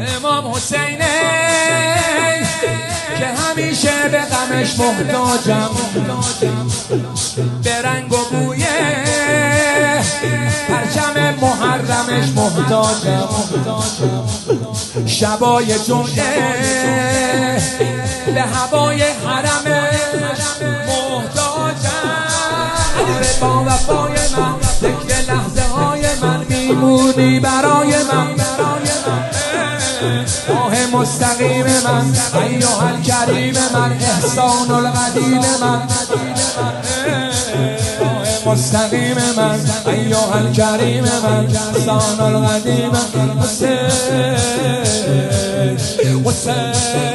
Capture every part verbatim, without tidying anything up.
امام حسینه که همیشه به غمش محتاجم، به رنگ و بوی پرچم محرمش محتاجم، شبای جمعه به هوای حرمش محتاجم. با وفای من ذکر لحظه های من میمونی برای من، راه مستقیم من ایها الکریم من، احسان القدیم من، راه مستقیم من ایها الکریم من، احسان القدیم من. حسین حسین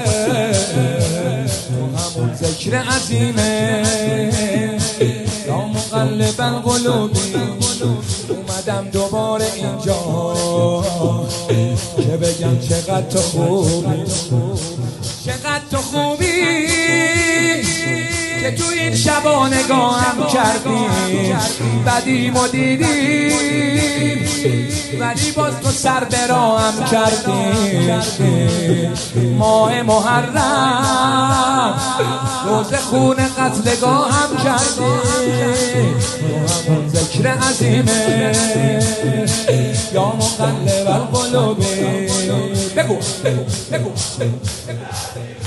تو همون ذکر عظیمه، یا مقلب القلوب اومدم دوباره اینجا که بگم چقدر تو خوبی، چقدر تو خوبی که تو این شبا نگاهم کردی، بدیم و دیدی ولی باز تو سر به راهم کردی. ماه محرم روز خون قتلگاهم کردی، تو همون ذکر عظیمه یا مقلب القلوب. بگو بگو بگو